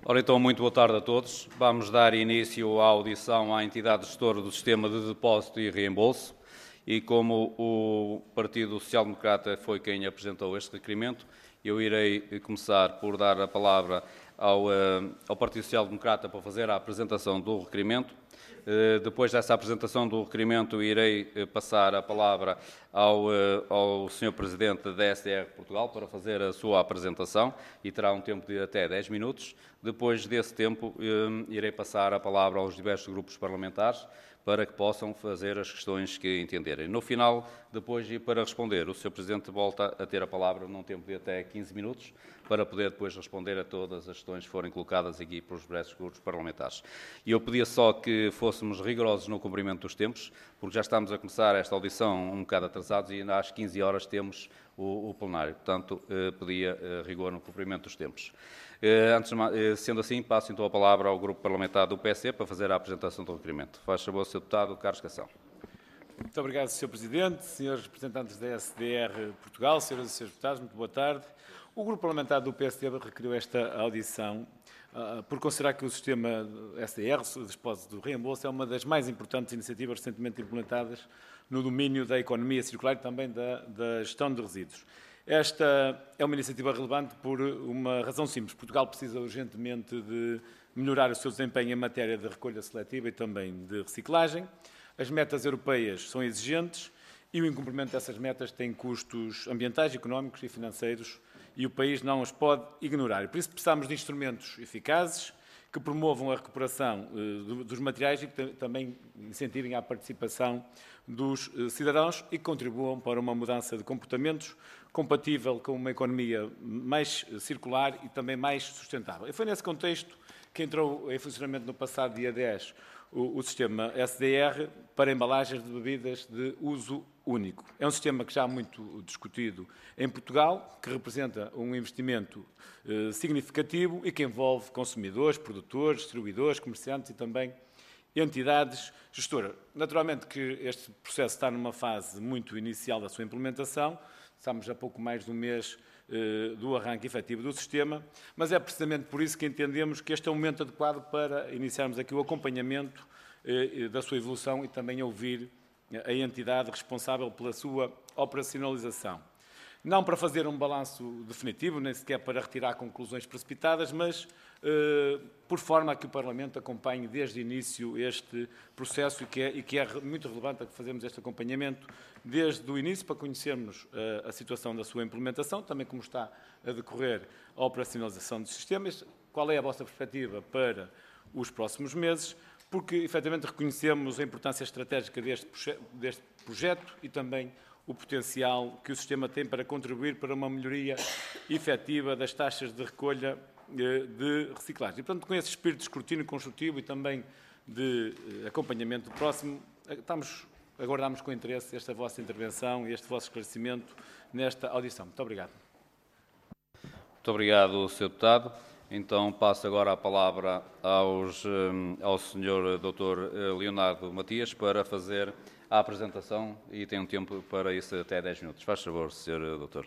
Ora então, muito boa tarde a todos. Vamos dar início à audição à entidade gestora do Sistema de Depósito e Reembolso. E como o Partido Social Democrata foi quem apresentou este requerimento, eu irei começar por dar a palavra ao Partido Social Democrata para fazer a apresentação do requerimento. Depois dessa apresentação do requerimento, irei passar a palavra ao Sr. Presidente da SDR Portugal para fazer a sua apresentação e terá um tempo de até 10 minutos. Depois desse tempo, irei passar a palavra aos diversos grupos parlamentares para que possam fazer as questões que entenderem. No final, depois, e para responder, o Sr. Presidente volta a ter a palavra num tempo de até 15 minutos, para poder depois responder a todas as questões que forem colocadas aqui pelos diversos grupos parlamentares. E eu pedia só que fôssemos rigorosos no cumprimento dos tempos, porque já estamos a começar esta audição um bocado atrasados e às 15 horas temos o plenário. Portanto, pedia rigor no cumprimento dos tempos. Sendo assim, passo então a palavra ao Grupo Parlamentar do PSD para fazer a apresentação do requerimento. Faz favor, Sr. Deputado Carlos Cação. Muito obrigado, Sr. Presidente, senhores representantes da SDR Portugal, senhoras e senhores deputados, muito boa tarde. O Grupo Parlamentar do PSD requeriu esta audição por considerar que o sistema SDR, o depósito do reembolso, é uma das mais importantes iniciativas recentemente implementadas no domínio da economia circular e também da gestão de resíduos. Esta é uma iniciativa relevante por uma razão simples. Portugal precisa urgentemente de melhorar o seu desempenho em matéria de recolha seletiva e também de reciclagem. As metas europeias são exigentes e o incumprimento dessas metas tem custos ambientais, económicos e financeiros e o país não os pode ignorar. Por isso precisamos de instrumentos eficazes que promovam a recuperação dos materiais e que também incentivem a participação dos cidadãos e que contribuam para uma mudança de comportamentos compatível com uma economia mais circular e também mais sustentável. E foi nesse contexto que entrou em funcionamento no passado dia 10 o sistema SDR para embalagens de bebidas de uso único. É um sistema que já há muito discutido em Portugal, que representa um investimento significativo e que envolve consumidores, produtores, distribuidores, comerciantes e também entidades gestoras. Naturalmente que este processo está numa fase muito inicial da sua implementação, estamos a pouco mais de um mês do arranque efetivo do sistema, mas é precisamente por isso que entendemos que este é o momento adequado para iniciarmos aqui o acompanhamento da sua evolução e também ouvir a entidade responsável pela sua operacionalização. Não para fazer um balanço definitivo, nem sequer para retirar conclusões precipitadas, mas por forma a que o Parlamento acompanhe desde o início este processo e que é muito relevante a que fazemos este acompanhamento desde o início para conhecermos a situação da sua implementação, também como está a decorrer a operacionalização dos sistemas, qual é a vossa perspectiva para os próximos meses, porque efetivamente reconhecemos a importância estratégica deste projeto e também o potencial que o sistema tem para contribuir para uma melhoria efetiva das taxas de recolha de reciclagem. E, portanto, com esse espírito de escrutínio construtivo e também de acompanhamento próximo, aguardamos com interesse esta vossa intervenção e este vosso esclarecimento nesta audição. Muito obrigado. Muito obrigado, Sr. Deputado. Então, passo agora a palavra ao Sr. Dr. Leonardo Matias para fazer a apresentação e tem um tempo para isso até 10 minutos. Faz favor, Sr. Doutor.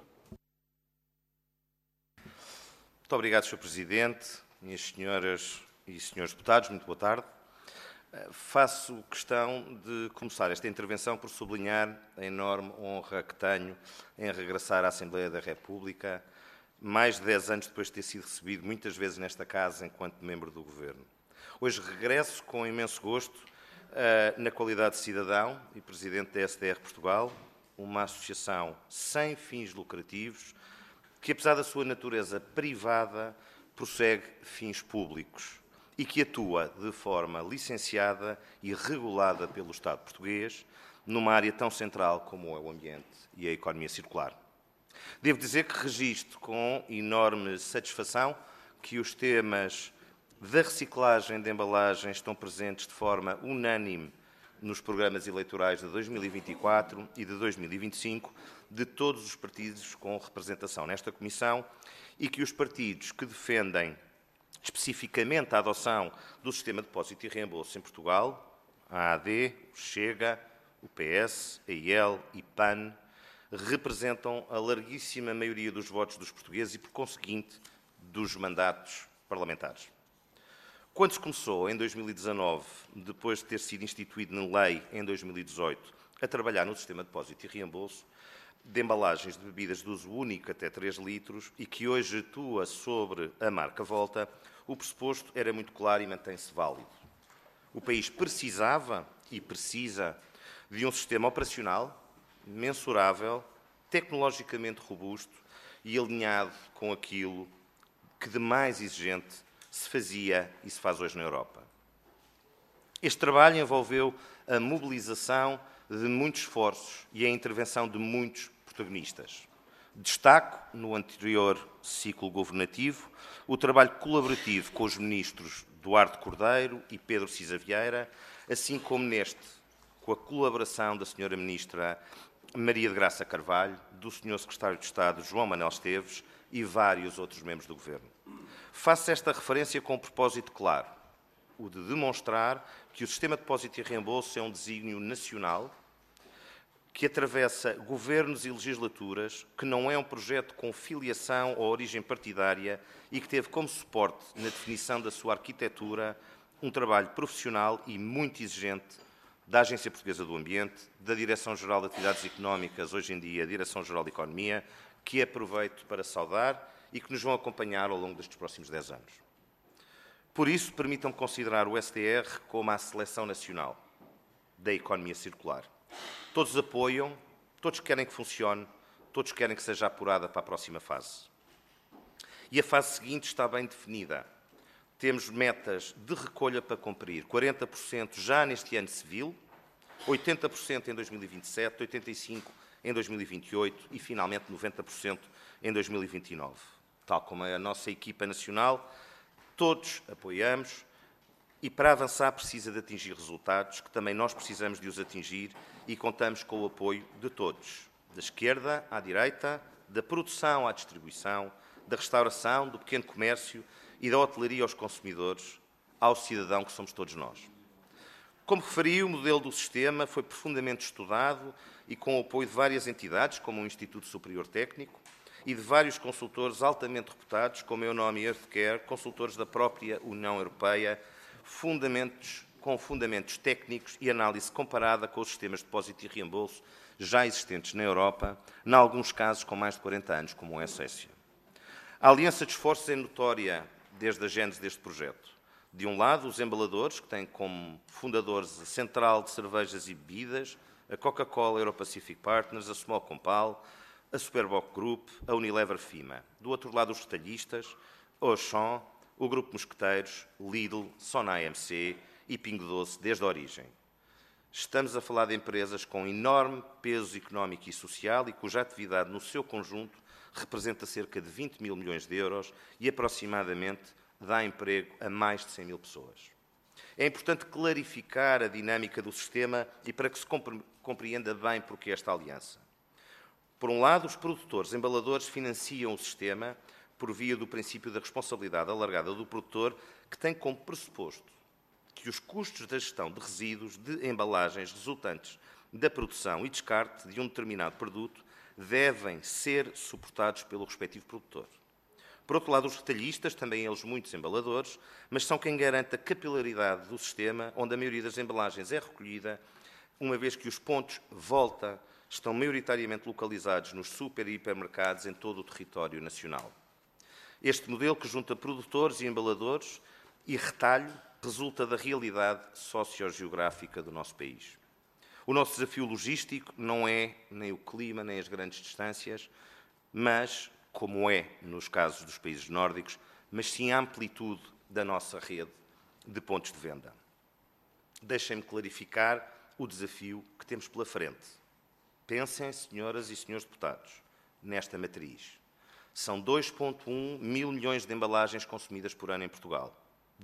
Muito obrigado, Sr. Presidente, minhas senhoras e senhores deputados, muito boa tarde. Faço questão de começar esta intervenção por sublinhar a enorme honra que tenho em regressar à Assembleia da República, mais de 10 anos depois de ter sido recebido muitas vezes nesta casa enquanto membro do Governo. Hoje regresso com imenso gosto na qualidade de cidadão e Presidente da SDR Portugal, uma associação sem fins lucrativos que, apesar da sua natureza privada, prossegue fins públicos e que atua de forma licenciada e regulada pelo Estado português numa área tão central como é o ambiente e a economia circular. Devo dizer que registro com enorme satisfação que os temas da reciclagem de embalagens estão presentes de forma unânime nos programas eleitorais de 2024 e de 2025 de todos os partidos com representação nesta Comissão e que os partidos que defendem especificamente a adoção do sistema de depósito e reembolso em Portugal, a AD, o Chega, o PS, a IEL e PAN, representam a larguíssima maioria dos votos dos portugueses e, por conseguinte, dos mandatos parlamentares. Quando se começou, em 2019, depois de ter sido instituído na lei em 2018, a trabalhar no sistema de depósito e reembolso de embalagens de bebidas de uso único até 3 litros e que hoje atua sobre a marca Volta, o pressuposto era muito claro e mantém-se válido. O país precisava e precisa de um sistema operacional, mensurável, tecnologicamente robusto e alinhado com aquilo que de mais exigente se fazia e se faz hoje na Europa. Este trabalho envolveu a mobilização de muitos esforços e a intervenção de muitos protagonistas. Destaco, no anterior ciclo governativo, o trabalho colaborativo com os ministros Duarte Cordeiro e Pedro Cisa Vieira, assim como neste, com a colaboração da Sra. Ministra Maria de Graça Carvalho, do Sr. Secretário de Estado João Manuel Esteves e vários outros membros do Governo. Faço esta referência com um propósito claro, o de demonstrar que o sistema de depósito e reembolso é um desígnio nacional que atravessa governos e legislaturas, que não é um projeto com filiação ou origem partidária e que teve como suporte, na definição da sua arquitetura, um trabalho profissional e muito exigente da Agência Portuguesa do Ambiente, da Direção-Geral de Atividades Económicas, hoje em dia Direção-Geral de Economia, que aproveito para saudar e que nos vão acompanhar ao longo destes próximos 10 anos. Por isso, permitam-me considerar o SDR como a seleção nacional da economia circular. Todos apoiam, todos querem que funcione, todos querem que seja apurada para a próxima fase. E a fase seguinte está bem definida. Temos metas de recolha para cumprir, 40% já neste ano civil, 80% em 2027, 85% em 2028 e, finalmente, 90% em 2029. Tal como a nossa equipa nacional, todos apoiamos e, para avançar, precisa de atingir resultados, que também nós precisamos de os atingir e contamos com o apoio de todos, da esquerda à direita, da produção à distribuição, da restauração, do pequeno comércio e da hotelaria aos consumidores, ao cidadão que somos todos nós. Como referi, o modelo do sistema foi profundamente estudado e com o apoio de várias entidades, como o Instituto Superior Técnico, e de vários consultores altamente reputados, como a Eunome e Earthcare, consultores da própria União Europeia, com fundamentos técnicos e análise comparada com os sistemas de depósito e reembolso já existentes na Europa, em alguns casos com mais de 40 anos, como é a Suécia. A aliança de esforços é notória desde a gênese deste projeto. De um lado, os embaladores, que têm como fundadores a Central de Cervejas e Bebidas, a Coca-Cola Euro-Pacific Partners, a Small Compal, a Superboc Group, a Unilever Fima. Do outro lado, os retalhistas, a Auchan, o Grupo Mosqueteiros, Lidl, Sona AMC e Pingo Doce desde a origem. Estamos a falar de empresas com enorme peso económico e social e cuja atividade no seu conjunto representa cerca de 20 mil milhões de euros e aproximadamente dá emprego a mais de 100 mil pessoas. É importante clarificar a dinâmica do sistema e para que se compreenda bem porque esta aliança. Por um lado, os produtores embaladores financiam o sistema por via do princípio da responsabilidade alargada do produtor, que tem como pressuposto que os custos da gestão de resíduos de embalagens resultantes da produção e descarte de um determinado produto devem ser suportados pelo respectivo produtor. Por outro lado, os retalhistas, também eles muitos embaladores, mas são quem garante a capilaridade do sistema, onde a maioria das embalagens é recolhida, uma vez que os pontos Volta estão maioritariamente localizados nos super e hipermercados em todo o território nacional. Este modelo, que junta produtores e embaladores e retalho, resulta da realidade sociogeográfica do nosso país. O nosso desafio logístico não é nem o clima, nem as grandes distâncias, mas, como é nos casos dos países nórdicos, mas sim a amplitude da nossa rede de pontos de venda. Deixem-me clarificar o desafio que temos pela frente. Pensem, senhoras e senhores deputados, nesta matriz. São 2,1 mil milhões de embalagens consumidas por ano em Portugal,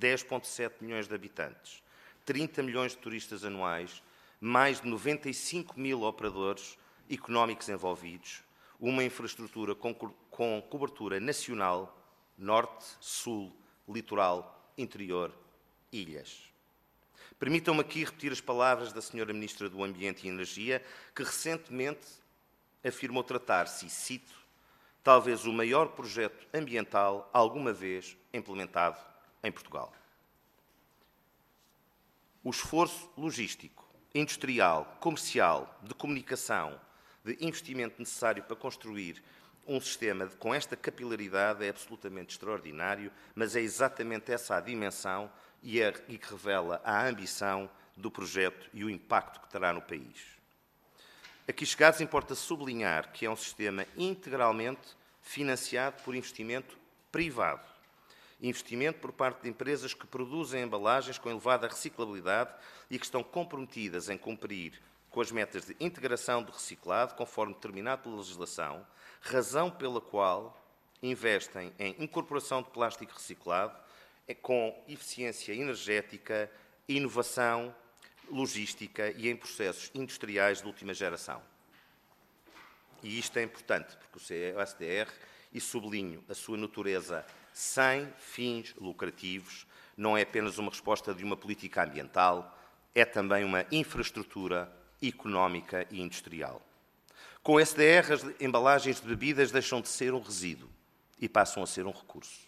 10,7 milhões de habitantes, 30 milhões de turistas anuais, mais de 95 mil operadores económicos envolvidos, uma infraestrutura com cobertura nacional, norte, sul, litoral, interior, ilhas. Permitam-me aqui repetir as palavras da Sra. Ministra do Ambiente e Energia, que recentemente afirmou tratar-se, e cito, talvez o maior projeto ambiental alguma vez implementado em Portugal. o esforço logístico, industrial, comercial, de comunicação, de investimento necessário para construir um sistema com esta capilaridade é absolutamente extraordinário, mas é exatamente essa a dimensão e que revela a ambição do projeto e o impacto que terá no país. Aqui chegados, importa sublinhar que é um sistema integralmente financiado por investimento privado. Investimento por parte de empresas que produzem embalagens com elevada reciclabilidade e que estão comprometidas em cumprir com as metas de integração do reciclado, conforme determinado pela legislação, razão pela qual investem em incorporação de plástico reciclado, com eficiência energética, inovação, logística e em processos industriais de última geração. E isto é importante, porque o SDR, e sublinho a sua natureza sem fins lucrativos, não é apenas uma resposta de uma política ambiental, é também uma infraestrutura económica e industrial. Com o SDR, as embalagens de bebidas deixam de ser um resíduo e passam a ser um recurso.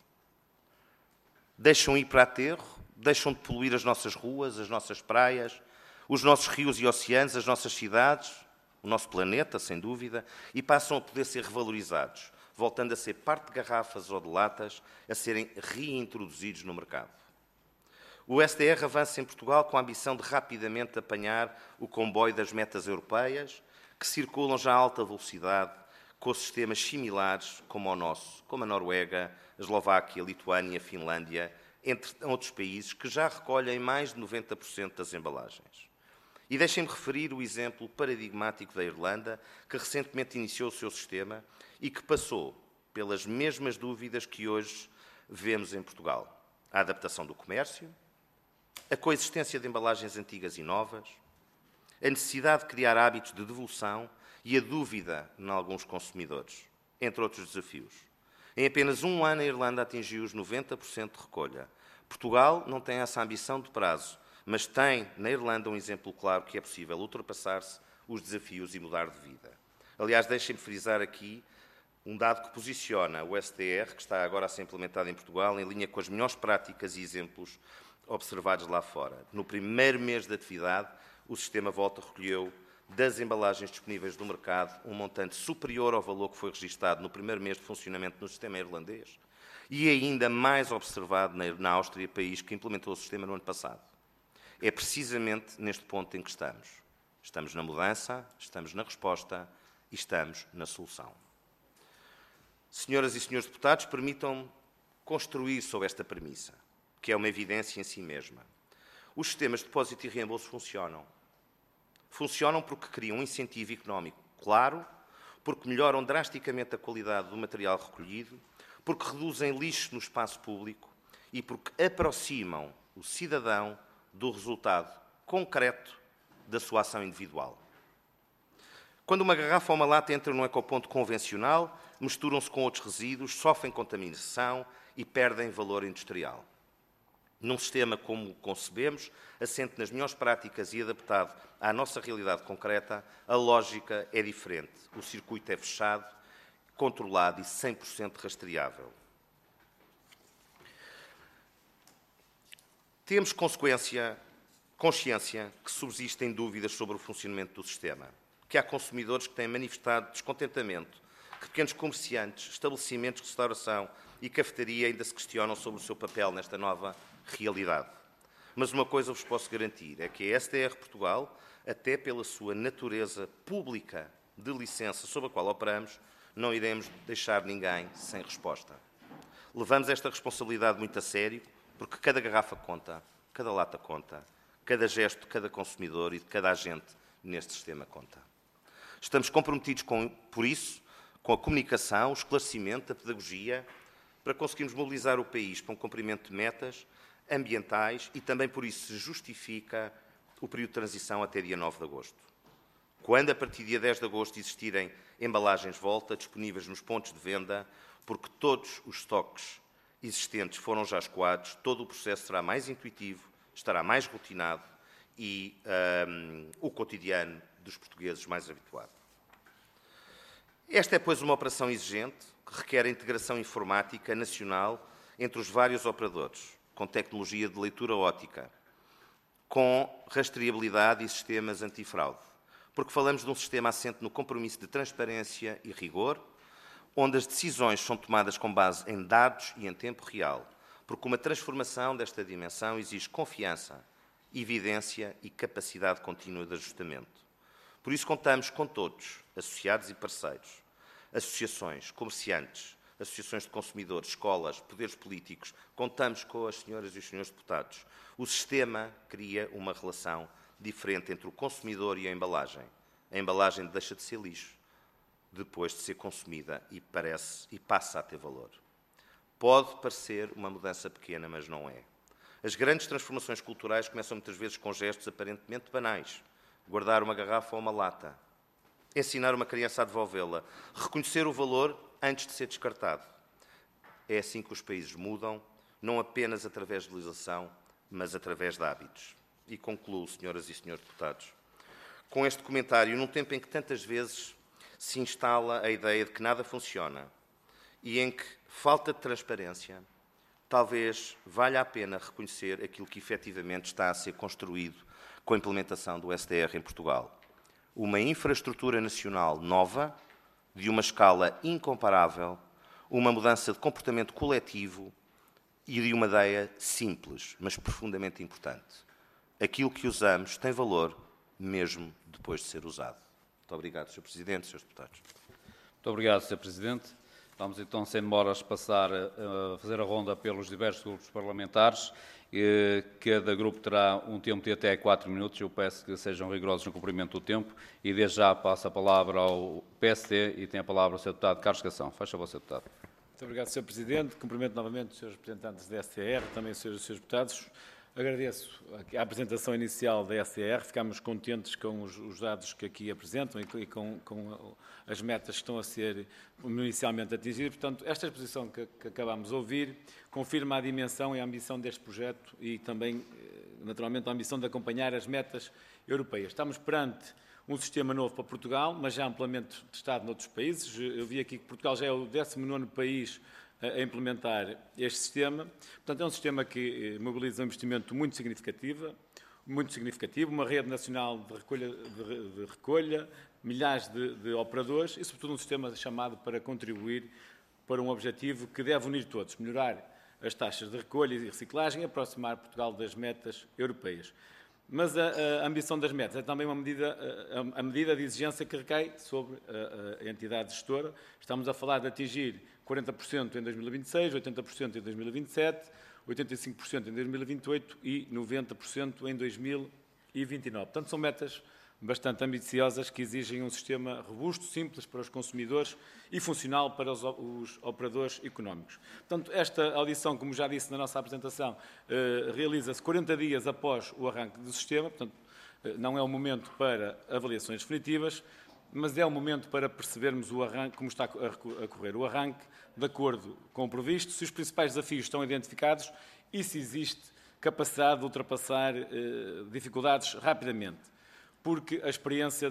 Deixam ir para aterro, deixam de poluir as nossas ruas, as nossas praias, os nossos rios e oceanos, as nossas cidades, o nosso planeta, sem dúvida, e passam a poder ser revalorizados, voltando a ser parte de garrafas ou de latas, a serem reintroduzidos no mercado. O SDR avança em Portugal com a ambição de rapidamente apanhar o comboio das metas europeias, que circulam já a alta velocidade, com sistemas similares como o nosso, como a Noruega, a Eslováquia, a Lituânia, a Finlândia, entre outros países que já recolhem mais de 90% das embalagens. E deixem-me referir o exemplo paradigmático da Irlanda, que recentemente iniciou o seu sistema e que passou pelas mesmas dúvidas que hoje vemos em Portugal. A adaptação do comércio, a coexistência de embalagens antigas e novas, a necessidade de criar hábitos de devolução e a dúvida em alguns consumidores, entre outros desafios. Em apenas um ano, a Irlanda atingiu os 90% de recolha. Portugal não tem essa ambição de prazo, mas tem, na Irlanda, um exemplo claro que é possível ultrapassar-se os desafios e mudar de vida. Aliás, deixem-me frisar aqui um dado que posiciona o SDR, que está agora a ser implementado em Portugal, em linha com as melhores práticas e exemplos observados lá fora. No primeiro mês de atividade, o sistema Volta recolheu das embalagens disponíveis no mercado um montante superior ao valor que foi registado no primeiro mês de funcionamento no sistema irlandês e ainda mais observado na Áustria, país que implementou o sistema no ano passado. É precisamente neste ponto em que estamos. Estamos na mudança, estamos na resposta e estamos na solução. Senhoras e senhores deputados, permitam-me construir sobre esta premissa, que é uma evidência em si mesma. Os sistemas de depósito e reembolso funcionam. Funcionam porque criam um incentivo económico claro, porque melhoram drasticamente a qualidade do material recolhido, porque reduzem lixo no espaço público e porque aproximam o cidadão do resultado concreto da sua ação individual. Quando uma garrafa ou uma lata entram no ecoponto convencional, misturam-se com outros resíduos, sofrem contaminação e perdem valor industrial. Num sistema como o concebemos, assente nas melhores práticas e adaptado à nossa realidade concreta, a lógica é diferente. O circuito é fechado, controlado e 100% rastreável. Temos consciência que subsistem dúvidas sobre o funcionamento do sistema, que há consumidores que têm manifestado descontentamento, que pequenos comerciantes, estabelecimentos de restauração e cafetaria ainda se questionam sobre o seu papel nesta nova realidade. Mas uma coisa vos posso garantir, é que a SDR Portugal, até pela sua natureza pública de licença sobre a qual operamos, não iremos deixar ninguém sem resposta. Levamos esta responsabilidade muito a sério, porque cada garrafa conta, cada lata conta, cada gesto de cada consumidor e de cada agente neste sistema conta. Estamos comprometidos, por isso, com a comunicação, o esclarecimento, a pedagogia, para conseguirmos mobilizar o país para um cumprimento de metas ambientais e também por isso se justifica o período de transição até dia 9 de agosto. Quando, a partir de dia 10 de agosto, existirem embalagens volta disponíveis nos pontos de venda, porque todos os estoques existentes foram já escoados, todo o processo será mais intuitivo, estará mais rotinado e o cotidiano dos portugueses mais habituado. Esta é, pois, uma operação exigente que requer a integração informática nacional entre os vários operadores, com tecnologia de leitura óptica, com rastreabilidade e sistemas antifraude. Porque falamos de um sistema assente no compromisso de transparência e rigor, onde as decisões são tomadas com base em dados e em tempo real, porque uma transformação desta dimensão exige confiança, evidência e capacidade contínua de ajustamento. Por isso contamos com todos, associados e parceiros, associações, comerciantes, associações de consumidores, escolas, poderes políticos, contamos com as senhoras e os senhores deputados. O sistema cria uma relação diferente entre o consumidor e a embalagem. A embalagem deixa de ser lixo, depois de ser consumida e passa a ter valor. Pode parecer uma mudança pequena, mas não é. As grandes transformações culturais começam muitas vezes com gestos aparentemente banais. Guardar uma garrafa ou uma lata. Ensinar uma criança a devolvê-la. Reconhecer o valor antes de ser descartado. É assim que os países mudam, não apenas através de legislação, mas através de hábitos. E concluo, senhoras e senhores deputados, com este comentário, num tempo em que tantas vezes se instala a ideia de que nada funciona e em que falta de transparência, talvez valha a pena reconhecer aquilo que efetivamente está a ser construído com a implementação do SDR em Portugal. Uma infraestrutura nacional nova, de uma escala incomparável, uma mudança de comportamento coletivo e de uma ideia simples, mas profundamente importante. Aquilo que usamos tem valor mesmo depois de ser usado. Muito obrigado, Sr. Presidente, Srs. Deputados. Muito obrigado, Sr. Presidente. Vamos então, sem demoras, passar a fazer a ronda pelos diversos grupos parlamentares. Cada grupo terá um tempo de até 4 minutos. Eu peço que sejam rigorosos no cumprimento do tempo. E desde já passo a palavra ao PSD e tem a palavra o Sr. Deputado Carlos Cação. Faz favor, Sr. Deputado. Muito obrigado, Sr. Presidente. Cumprimento novamente os Srs. Representantes da SDR, também os Srs. Deputados. Agradeço a apresentação inicial da SDR. Ficámos contentes com os dados que aqui apresentam e com as metas que estão a ser inicialmente atingidas. Portanto, esta exposição que acabámos de ouvir confirma a dimensão e a ambição deste projeto e também, naturalmente, a ambição de acompanhar as metas europeias. Estamos perante um sistema novo para Portugal, mas já amplamente testado noutros países. Eu vi aqui que Portugal já é o 19º país a implementar este sistema. Portanto, é um sistema que mobiliza um investimento muito significativo, uma rede nacional de recolha, milhares de operadores e, sobretudo, um sistema chamado para contribuir para um objetivo que deve unir todos, melhorar as taxas de recolha e reciclagem e aproximar Portugal das metas europeias. Mas a ambição das metas é também a medida de exigência que recai sobre a entidade gestora. Estamos a falar de atingir 40% em 2026, 80% em 2027, 85% em 2028 e 90% em 2029. Portanto, são metas bastante ambiciosas que exigem um sistema robusto, simples para os consumidores e funcional para os operadores económicos. Portanto, esta audição, como já disse na nossa apresentação, realiza-se 40 dias após o arranque do sistema, portanto, não é o momento para avaliações definitivas, mas é o momento para percebermos o arranque, como está a correr o arranque, de acordo com o previsto, se os principais desafios estão identificados e se existe capacidade de ultrapassar dificuldades rapidamente. Porque a experiência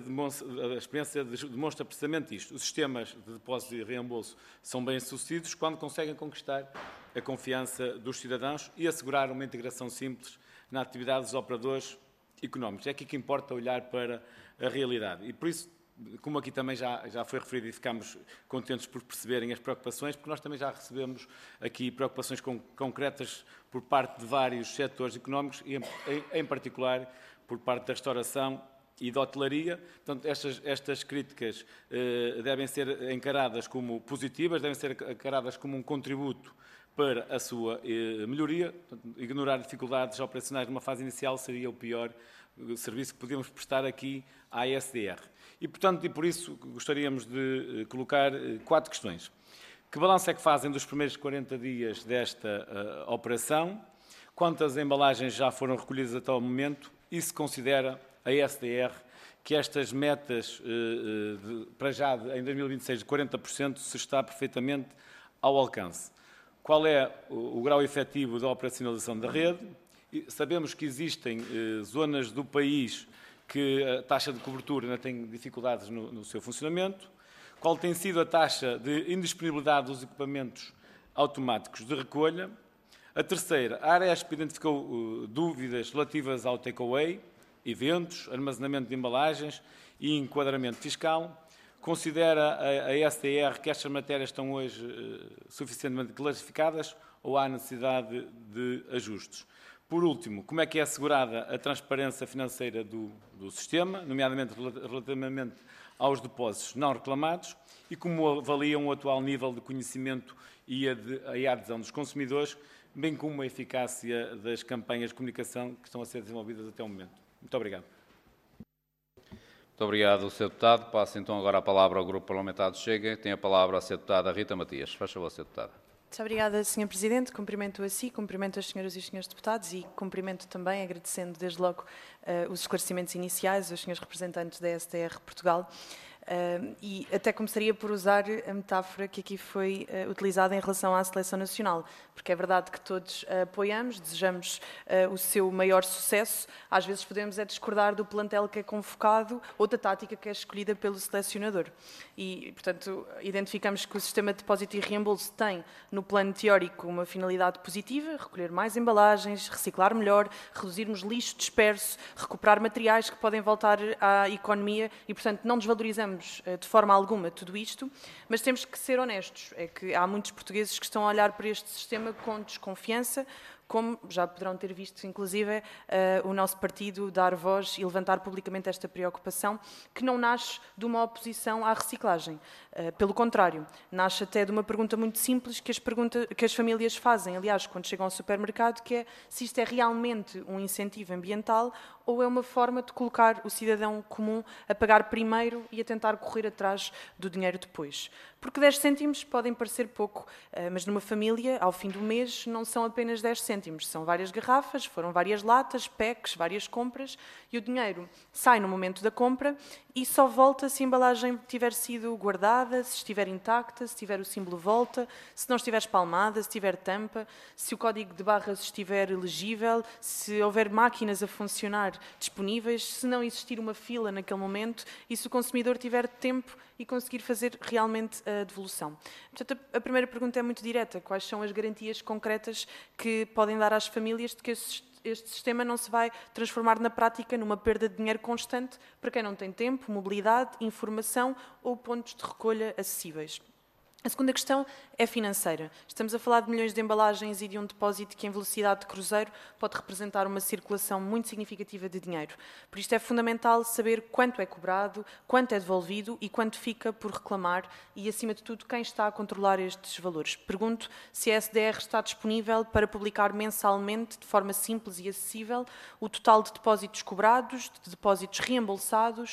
demonstra precisamente isto. Os sistemas de depósito e reembolso são bem-sucedidos quando conseguem conquistar a confiança dos cidadãos e assegurar uma integração simples na atividade dos operadores económicos. É aqui que importa olhar para a realidade. E por isso, como aqui também já foi referido e ficamos contentes por perceberem as preocupações, porque nós também já recebemos aqui preocupações concretas por parte de vários setores económicos e, em particular, por parte da restauração e da hotelaria. Portanto, estas críticas devem ser encaradas como positivas, devem ser encaradas como um contributo para a sua melhoria. Portanto, ignorar dificuldades operacionais numa fase inicial seria o pior serviço que podíamos prestar aqui à SDR. E, portanto, e por isso gostaríamos de colocar 4 questões. Que balanço é que fazem dos primeiros 40 dias desta operação? Quantas embalagens já foram recolhidas até ao momento? E se considera a SDR que estas metas, para já em 2026, de 40%, se está perfeitamente ao alcance? Qual é o grau efetivo da operacionalização da rede? Sabemos que existem zonas do país que a taxa de cobertura ainda tem dificuldades no seu funcionamento. Qual tem sido a taxa de indisponibilidade dos equipamentos automáticos de recolha? A terceira, a Aresp identificou dúvidas relativas ao takeaway, eventos, armazenamento de embalagens e enquadramento fiscal. Considera a SDR que estas matérias estão hoje suficientemente clarificadas ou há necessidade de ajustes? Por último, como é que é assegurada a transparência financeira do sistema, nomeadamente relativamente aos depósitos não reclamados, e como avaliam o atual nível de conhecimento e a adesão dos consumidores, bem como a eficácia das campanhas de comunicação que estão a ser desenvolvidas até o momento. Muito obrigado. Muito obrigado, Sr. Deputado. Passo então agora a palavra ao Grupo Parlamentar do Chega. Tem a palavra a Sra. Deputada Rita Matias. Faz favor, Sra. Deputada. Muito obrigada, Sr. Presidente. Cumprimento a si, cumprimento as senhoras e os senhores deputados e cumprimento também, agradecendo desde logo os esclarecimentos iniciais aos senhores representantes da SDR Portugal. E até começaria por usar a metáfora que aqui foi utilizada em relação à seleção nacional, porque é verdade que todos apoiamos, desejamos o seu maior sucesso, às vezes podemos discordar do plantel que é convocado ou da tática que é escolhida pelo selecionador. E, portanto, identificamos que o sistema de depósito e reembolso tem, no plano teórico, uma finalidade positiva, recolher mais embalagens, reciclar melhor, reduzirmos lixo disperso, recuperar materiais que podem voltar à economia e, portanto, não desvalorizamos de forma alguma tudo isto, mas temos que ser honestos. É que há muitos portugueses que estão a olhar para este sistema com desconfiança, como já poderão ter visto, inclusive, o nosso partido dar voz e levantar publicamente esta preocupação, que não nasce de uma oposição à reciclagem. Pelo contrário, nasce até de uma pergunta muito simples que as famílias fazem, aliás, quando chegam ao supermercado, que é se isto é realmente um incentivo ambiental ou é uma forma de colocar o cidadão comum a pagar primeiro e a tentar correr atrás do dinheiro depois. Porque 10 cêntimos podem parecer pouco, mas numa família, ao fim do mês, não são apenas 10 cêntimos, são várias garrafas, foram várias latas, packs, várias compras, e o dinheiro sai no momento da compra e só volta se a embalagem tiver sido guardada, se estiver intacta, se tiver o símbolo volta, se não estiver espalmada, se tiver tampa, se o código de barras estiver legível, se houver máquinas a funcionar disponíveis, se não existir uma fila naquele momento e se o consumidor tiver tempo e conseguir fazer realmente a devolução. Portanto, a primeira pergunta é muito direta. Quais são as garantias concretas que podem dar às famílias de que este sistema não se vai transformar na prática numa perda de dinheiro constante para quem não tem tempo, mobilidade, informação ou pontos de recolha acessíveis? A segunda questão é financeira. Estamos a falar de milhões de embalagens e de um depósito que, em velocidade de cruzeiro, pode representar uma circulação muito significativa de dinheiro. Por isto é fundamental saber quanto é cobrado, quanto é devolvido e quanto fica por reclamar e, acima de tudo, quem está a controlar estes valores. Pergunto se a SDR está disponível para publicar mensalmente, de forma simples e acessível, o total de depósitos cobrados, de depósitos reembolsados,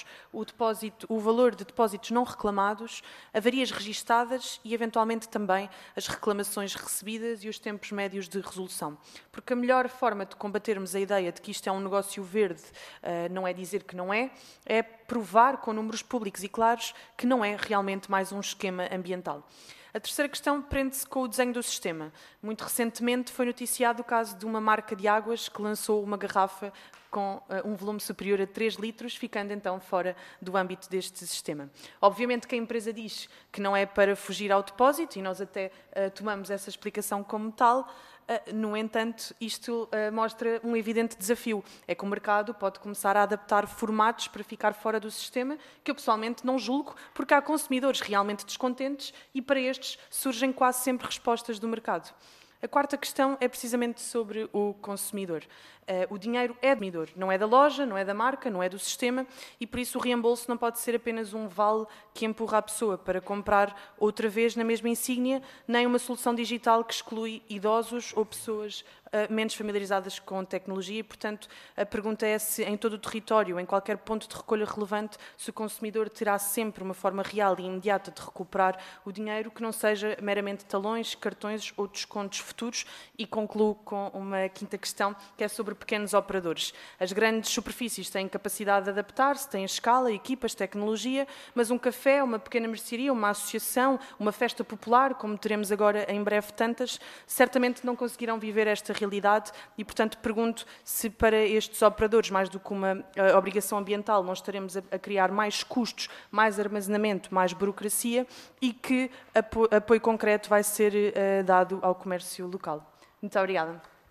o valor de depósitos não reclamados, avarias registadas e, eventualmente, também as reclamações recebidas e os tempos médios de resolução. Porque a melhor forma de combatermos a ideia de que isto é um negócio verde não é dizer que não é provar com números públicos e claros que não é realmente mais um esquema ambiental. A terceira questão prende-se com o desenho do sistema. Muito recentemente foi noticiado o caso de uma marca de águas que lançou uma garrafa com um volume superior a 3 litros, ficando então fora do âmbito deste sistema. Obviamente que a empresa diz que não é para fugir ao depósito, e nós até tomamos essa explicação como tal. No entanto, isto mostra um evidente desafio. É que o mercado pode começar a adaptar formatos para ficar fora do sistema, que eu pessoalmente não julgo, porque há consumidores realmente descontentes e para estes surgem quase sempre respostas do mercado. A quarta questão é precisamente sobre o consumidor. O dinheiro é do consumidor, não é da loja, não é da marca, não é do sistema e por isso o reembolso não pode ser apenas um vale que empurra a pessoa para comprar outra vez na mesma insígnia, nem uma solução digital que exclui idosos ou pessoas menos familiarizadas com tecnologia e, portanto, a pergunta é se em todo o território, em qualquer ponto de recolha relevante, se o consumidor terá sempre uma forma real e imediata de recuperar o dinheiro que não seja meramente talões, cartões ou descontos futuros. E concluo com uma quinta questão, que é sobre pequenos operadores. As grandes superfícies têm capacidade de adaptar-se, têm escala, equipas, tecnologia, mas um café, uma pequena mercearia, uma associação, uma festa popular, como teremos agora em breve tantas, certamente não conseguirão viver esta realidade e, portanto, pergunto se para estes operadores, mais do que uma obrigação ambiental, não estaremos a criar mais custos, mais armazenamento, mais burocracia e que apoio concreto vai ser dado ao comércio local. Muito obrigada.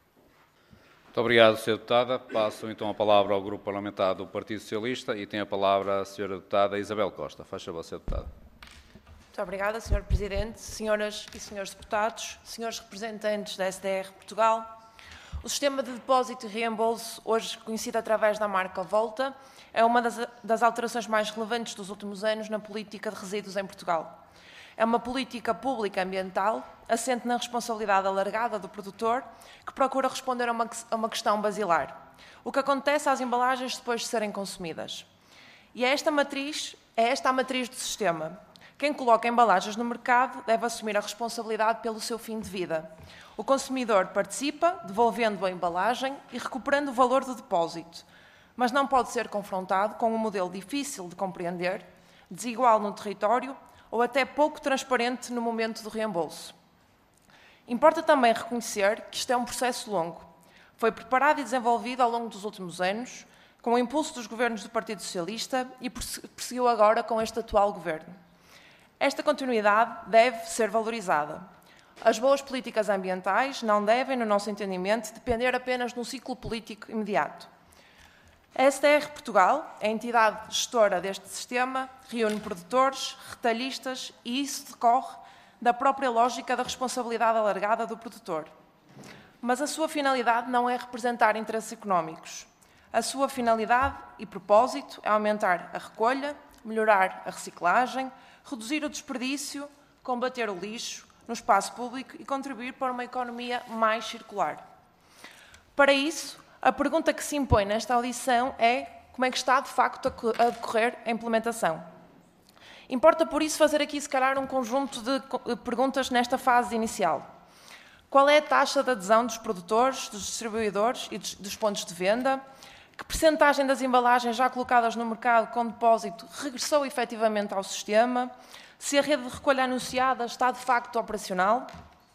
Muito obrigado, Sra. Deputada. Passo então a palavra ao Grupo Parlamentar do Partido Socialista e tem a palavra a Sra. Deputada Isabel Costa. Faz favor, Sra. Deputada. Muito obrigada, Sr. Presidente, senhoras e senhores deputados, senhores representantes da SDR Portugal. O sistema de depósito e reembolso, hoje conhecido através da marca Volta, é uma das alterações mais relevantes dos últimos anos na política de resíduos em Portugal. É uma política pública ambiental, assente na responsabilidade alargada do produtor, que procura responder a uma questão basilar: o que acontece às embalagens depois de serem consumidas. E é esta a matriz do sistema. Quem coloca embalagens no mercado deve assumir a responsabilidade pelo seu fim de vida. O consumidor participa, devolvendo a embalagem e recuperando o valor do depósito, mas não pode ser confrontado com um modelo difícil de compreender, desigual no território ou até pouco transparente no momento do reembolso. Importa também reconhecer que isto é um processo longo. Foi preparado e desenvolvido ao longo dos últimos anos, com o impulso dos governos do Partido Socialista e prosseguiu agora com este atual governo. Esta continuidade deve ser valorizada. As boas políticas ambientais não devem, no nosso entendimento, depender apenas de um ciclo político imediato. A SDR Portugal, a entidade gestora deste sistema, reúne produtores, retalhistas e isso decorre da própria lógica da responsabilidade alargada do produtor. Mas a sua finalidade não é representar interesses económicos. A sua finalidade e propósito é aumentar a recolha, melhorar a reciclagem, reduzir o desperdício, combater o lixo no espaço público e contribuir para uma economia mais circular. Para isso, a pergunta que se impõe nesta audição é como é que está, de facto, a decorrer a implementação. Importa, por isso, fazer aqui, se calhar, um conjunto de perguntas nesta fase inicial. Qual é a taxa de adesão dos produtores, dos distribuidores e dos pontos de venda? Que percentagem das embalagens já colocadas no mercado com depósito regressou efetivamente ao sistema? Se a rede de recolha anunciada está de facto operacional?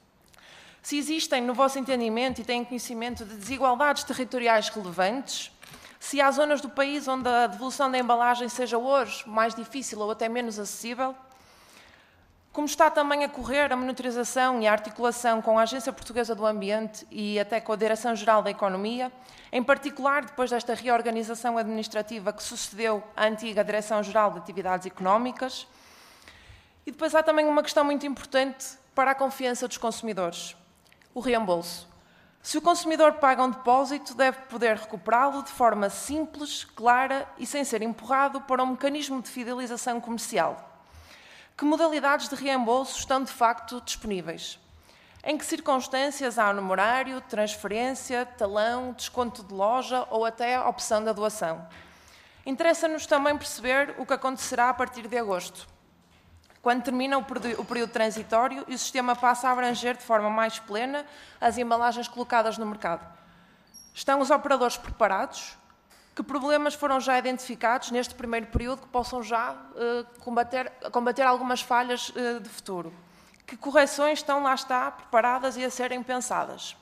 Se existem, no vosso entendimento, e têm conhecimento de desigualdades territoriais relevantes? Se há zonas do país onde a devolução da embalagem seja hoje mais difícil ou até menos acessível? Como está também a correr a monitorização e a articulação com a Agência Portuguesa do Ambiente e até com a Direção-Geral da Economia, em particular depois desta reorganização administrativa que sucedeu à antiga Direção-Geral de Atividades Económicas? E depois há também uma questão muito importante para a confiança dos consumidores: o reembolso. Se o consumidor paga um depósito, deve poder recuperá-lo de forma simples, clara e sem ser empurrado para um mecanismo de fidelização comercial. Que modalidades de reembolso estão de facto disponíveis? Em que circunstâncias há honorário, transferência, talão, desconto de loja ou até a opção da doação? Interessa-nos também perceber o que acontecerá a partir de agosto, quando termina o período transitório e o sistema passa a abranger de forma mais plena as embalagens colocadas no mercado. Estão os operadores preparados? Que problemas foram já identificados neste primeiro período que possam já combater algumas falhas de futuro? Que correções estão, lá está, preparadas e a serem pensadas?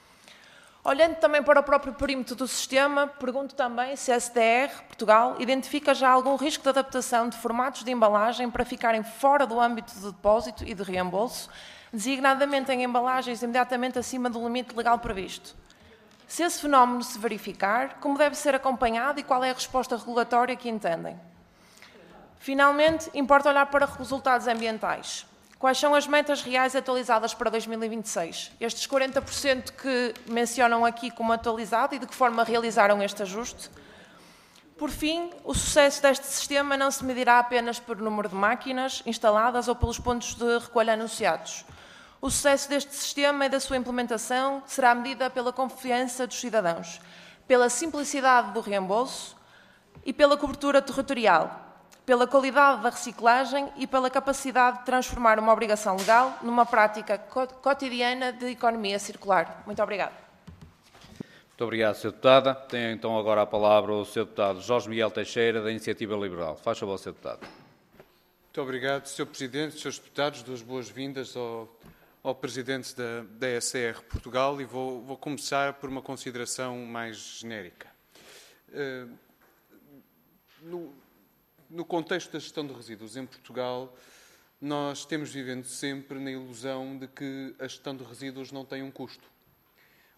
Olhando também para o próprio perímetro do sistema, pergunto também se a SDR Portugal identifica já algum risco de adaptação de formatos de embalagem para ficarem fora do âmbito de depósito e de reembolso, designadamente em embalagens imediatamente acima do limite legal previsto. Se esse fenómeno se verificar, como deve ser acompanhado e qual é a resposta regulatória que entendem? Finalmente, importa olhar para resultados ambientais. Quais são as metas reais atualizadas para 2026? Estes 40% que mencionam aqui como atualizado e de que forma realizaram este ajuste? Por fim, o sucesso deste sistema não se medirá apenas pelo número de máquinas instaladas ou pelos pontos de recolha anunciados. O sucesso deste sistema e da sua implementação será medida pela confiança dos cidadãos, pela simplicidade do reembolso e pela cobertura territorial, pela qualidade da reciclagem e pela capacidade de transformar uma obrigação legal numa prática cotidiana de economia circular. Muito obrigada. Muito obrigado, Sra. Deputada. Tem então agora a palavra o Sr. Deputado Jorge Miguel Teixeira, da Iniciativa Liberal. Faz favor, Sr. Deputado. Muito obrigado, Sr. Presidente, Srs. Deputados. Duas boas-vindas ao Presidente da SDR Portugal e vou começar por uma consideração mais genérica. No contexto da gestão de resíduos em Portugal, nós temos vivendo sempre na ilusão de que a gestão de resíduos não tem um custo.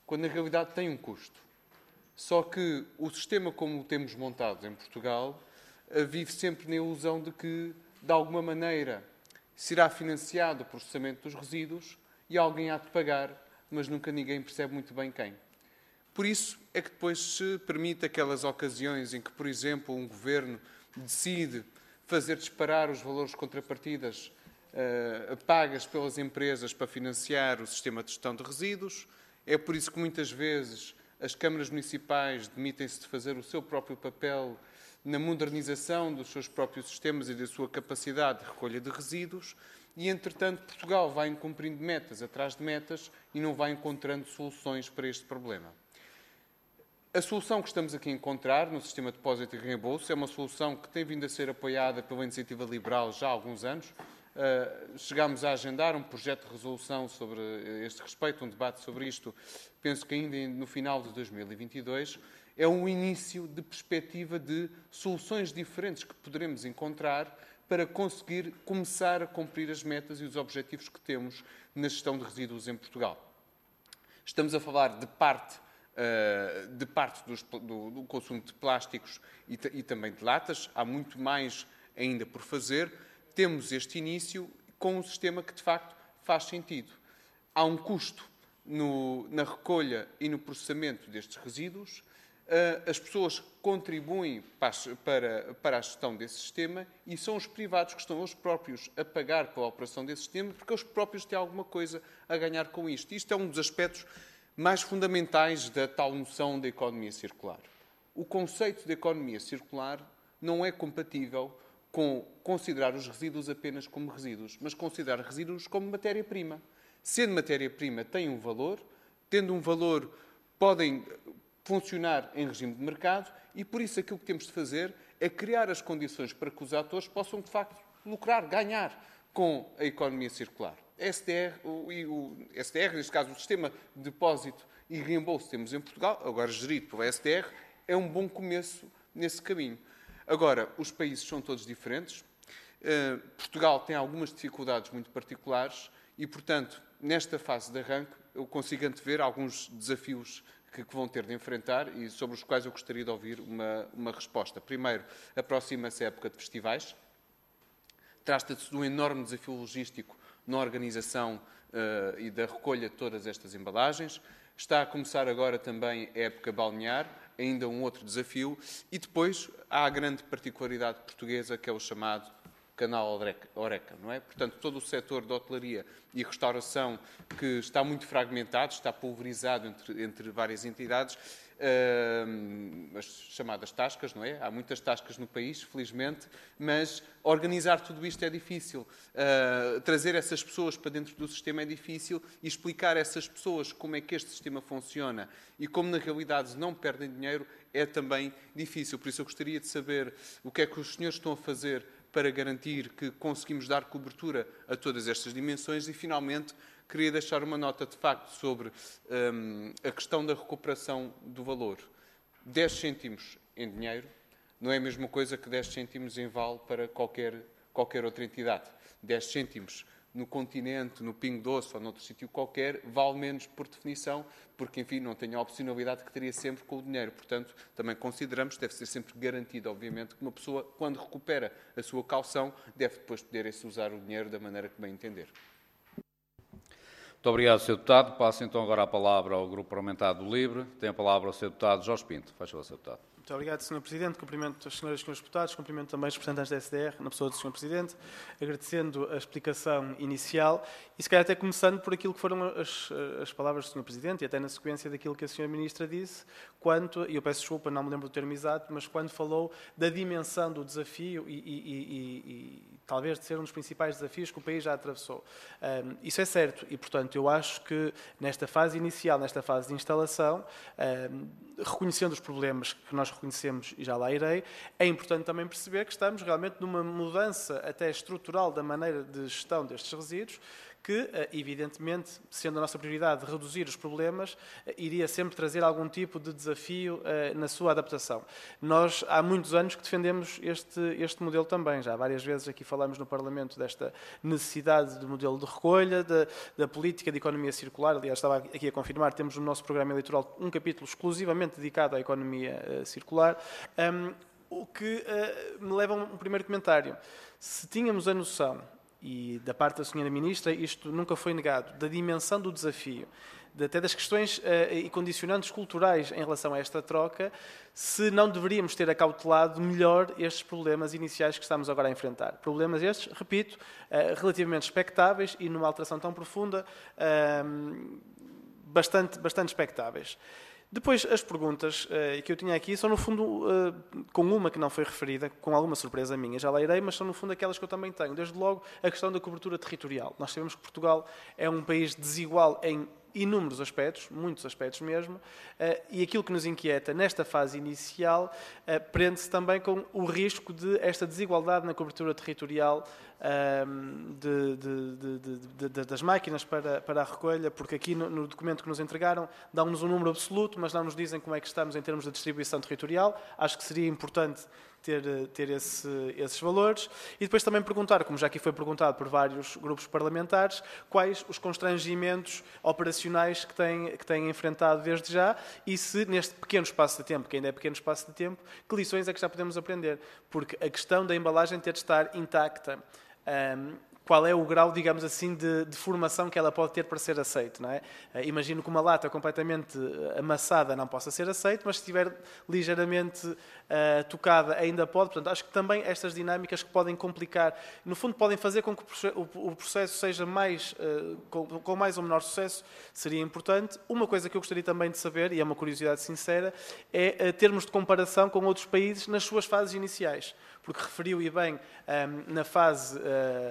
quando na realidade tem um custo. Só que o sistema como o temos montado em Portugal vive sempre na ilusão de que, de alguma maneira, será financiado o processamento dos resíduos e alguém há de pagar, mas nunca ninguém percebe muito bem quem. Por isso é que depois se permite aquelas ocasiões em que, por exemplo, um governo decide fazer disparar os valores contrapartidas pagas pelas empresas para financiar o sistema de gestão de resíduos. É por isso que muitas vezes as câmaras municipais demitem-se de fazer o seu próprio papel na modernização dos seus próprios sistemas e da sua capacidade de recolha de resíduos e, entretanto, Portugal vai incumprindo metas atrás de metas e não vai encontrando soluções para este problema. A solução que estamos aqui a encontrar no sistema de depósito e reembolso é uma solução que tem vindo a ser apoiada pela Iniciativa Liberal já há alguns anos. Chegámos a agendar um projeto de resolução sobre este respeito, um debate sobre isto, penso que ainda no final de 2022. É um início de perspectiva de soluções diferentes que poderemos encontrar para conseguir começar a cumprir as metas e os objetivos que temos na gestão de resíduos em Portugal. Estamos a falar de parte do consumo de plásticos e também de latas. Há muito mais ainda por fazer. Temos este início com um sistema que, de facto, faz sentido. Há um custo na recolha e no processamento destes resíduos. As pessoas contribuem para a gestão desse sistema e são os privados que estão eles próprios a pagar pela operação desse sistema, porque eles próprios têm alguma coisa a ganhar com isto. Isto é um dos aspectos mais fundamentais da tal noção da economia circular. O conceito de economia circular não é compatível com considerar os resíduos apenas como resíduos, mas considerar resíduos como matéria-prima. Sendo matéria-prima, tem um valor, tendo um valor, podem funcionar em regime de mercado e, por isso, aquilo que temos de fazer é criar as condições para que os atores possam, de facto, lucrar, ganhar com a economia circular. O SDR, neste caso, o Sistema de Depósito e Reembolso que temos em Portugal, agora gerido pelo SDR, é um bom começo nesse caminho. Agora, os países são todos diferentes. Portugal tem algumas dificuldades muito particulares e, portanto, nesta fase de arranque, eu consigo antever alguns desafios que vão ter de enfrentar e sobre os quais eu gostaria de ouvir uma resposta. Primeiro, aproxima-se a época de festivais. Trata-se de um enorme desafio logístico na organização e da recolha de todas estas embalagens. Está a começar agora também a época balnear, ainda um outro desafio. E depois há a grande particularidade portuguesa, que é o chamado Canal Horeca, não é? Portanto, todo o setor de hotelaria e restauração que está muito fragmentado, está pulverizado entre várias entidades, as chamadas tascas, não é? Há muitas tascas no país, felizmente, mas organizar tudo isto é difícil. Trazer essas pessoas para dentro do sistema é difícil e explicar a essas pessoas como é que este sistema funciona e como, na realidade, não perdem dinheiro é também difícil. Por isso, eu gostaria de saber o que é que os senhores estão a fazer para garantir que conseguimos dar cobertura a todas estas dimensões e, finalmente, queria deixar uma nota, de facto, sobre a questão da recuperação do valor. 10 cêntimos em dinheiro não é a mesma coisa que 10 cêntimos em vale para qualquer outra entidade. 10 cêntimos no continente, no Pingo Doce ou noutro sítio qualquer, vale menos por definição, porque, enfim, não tem a opcionalidade que teria sempre com o dinheiro. Portanto, também consideramos que deve ser sempre garantido, obviamente, que uma pessoa, quando recupera a sua caução, deve depois poder usar o dinheiro da maneira que bem entender. Muito obrigado, Sr. Deputado. Passo então agora a palavra ao Grupo Parlamentar do Livre. Tem a palavra o Sr. Deputado Jorge Pinto. Faz favor, Sr. Deputado. Muito obrigado, Sr. Presidente. Cumprimento as senhoras e senhores deputados, cumprimento também os representantes da SDR, na pessoa do Sr. Presidente, agradecendo a explicação inicial e, se calhar, até começando por aquilo que foram as palavras do Sr. Presidente e até na sequência daquilo que a Sra. Ministra disse, e eu peço desculpa, não me lembro do termo exato, mas quando falou da dimensão do desafio e talvez de ser um dos principais desafios que o país já atravessou. Isso é certo e, portanto, eu acho que nesta fase inicial, nesta fase de instalação, reconhecendo os problemas que nós reconhecemos e já lá irei, é importante também perceber que estamos realmente numa mudança até estrutural da maneira de gestão destes resíduos que, evidentemente, sendo a nossa prioridade reduzir os problemas, iria sempre trazer algum tipo de desafio na sua adaptação. Nós, há muitos anos que defendemos este modelo também. Já várias vezes aqui falamos no Parlamento desta necessidade do modelo de recolha, da política de economia circular. Aliás, estava aqui a confirmar, temos no nosso programa eleitoral um capítulo exclusivamente dedicado à economia circular. O que me leva a um primeiro comentário. Se tínhamos a noção, e da parte da Sra. Ministra, isto nunca foi negado, da dimensão do desafio, até das questões e condicionantes culturais em relação a esta troca, se não deveríamos ter acautelado melhor estes problemas iniciais que estamos agora a enfrentar. Problemas estes, repito, relativamente expectáveis e numa alteração tão profunda, bastante expectáveis. Depois, as perguntas que eu tinha aqui são, no fundo, com uma que não foi referida, com alguma surpresa minha, já lá irei, mas são, no fundo, aquelas que eu também tenho. Desde logo, a questão da cobertura territorial. Nós sabemos que Portugal é um país desigual em inúmeros aspectos, muitos aspectos mesmo, e aquilo que nos inquieta nesta fase inicial prende-se também com o risco de esta desigualdade na cobertura territorial das máquinas para a recolha, porque aqui no documento que nos entregaram dão-nos um número absoluto, mas não nos dizem como é que estamos em termos de distribuição territorial. Acho que seria importante ter esses valores. E depois também perguntar, como já aqui foi perguntado por vários grupos parlamentares, quais os constrangimentos operacionais que têm enfrentado desde já e se, neste pequeno espaço de tempo, que ainda é pequeno espaço de tempo, que lições é que já podemos aprender. Porque a questão da embalagem ter de estar intacta, qual é o grau, digamos assim, de formação que ela pode ter para ser aceito, não é? Imagino que uma lata completamente amassada não possa ser aceito, mas se estiver ligeiramente tocada ainda pode. Portanto, acho que também estas dinâmicas que podem complicar, no fundo podem fazer com que o processo seja mais, com mais ou menor sucesso, seria importante. Uma coisa que eu gostaria também de saber, e é uma curiosidade sincera, é termos de comparação com outros países nas suas fases iniciais. Porque referiu e bem na fase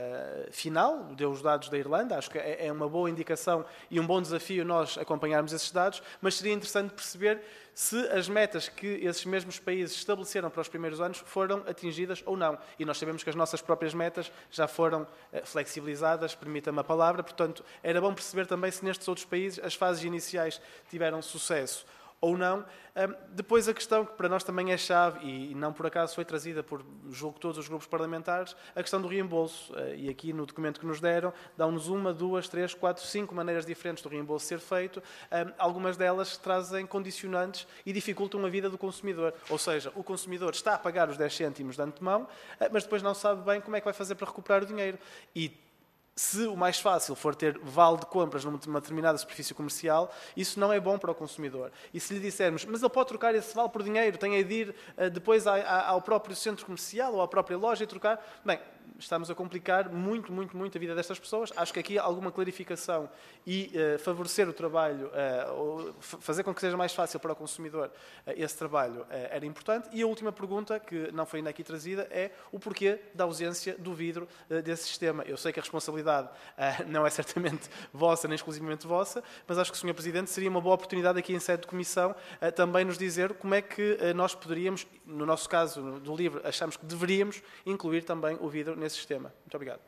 final, deu os dados da Irlanda, acho que é uma boa indicação e um bom desafio nós acompanharmos esses dados, mas seria interessante perceber se as metas que esses mesmos países estabeleceram para os primeiros anos foram atingidas ou não. E nós sabemos que as nossas próprias metas já foram flexibilizadas, permita-me a palavra, portanto, era bom perceber também se nestes outros países as fases iniciais tiveram sucesso ou não. Depois a questão que para nós também é chave, e não por acaso foi trazida por, julgo, todos os grupos parlamentares, a questão do reembolso. E aqui no documento que nos deram, dão-nos 1, 2, 3, 4, 5 maneiras diferentes do reembolso ser feito. Algumas delas trazem condicionantes e dificultam a vida do consumidor. Ou seja, o consumidor está a pagar os 10 cêntimos de antemão, mas depois não sabe bem como é que vai fazer para recuperar o dinheiro. E se o mais fácil for ter vale de compras numa determinada superfície comercial, isso não é bom para o consumidor. E se lhe dissermos, mas ele pode trocar esse vale por dinheiro, tem de ir depois ao próprio centro comercial ou à própria loja e trocar, bem, estamos a complicar muito a vida destas pessoas. Acho que aqui alguma clarificação e favorecer o trabalho, fazer com que seja mais fácil para o consumidor esse trabalho era importante. E a última pergunta, que não foi ainda aqui trazida, é o porquê da ausência do vidro desse sistema. Eu sei que a responsabilidade não é certamente vossa, nem exclusivamente vossa, mas acho que, Sr. Presidente, seria uma boa oportunidade aqui em sede de comissão também nos dizer como é que nós poderíamos, no nosso caso do livro, achamos que deveríamos incluir também o vidro nesse sistema. Muito obrigado.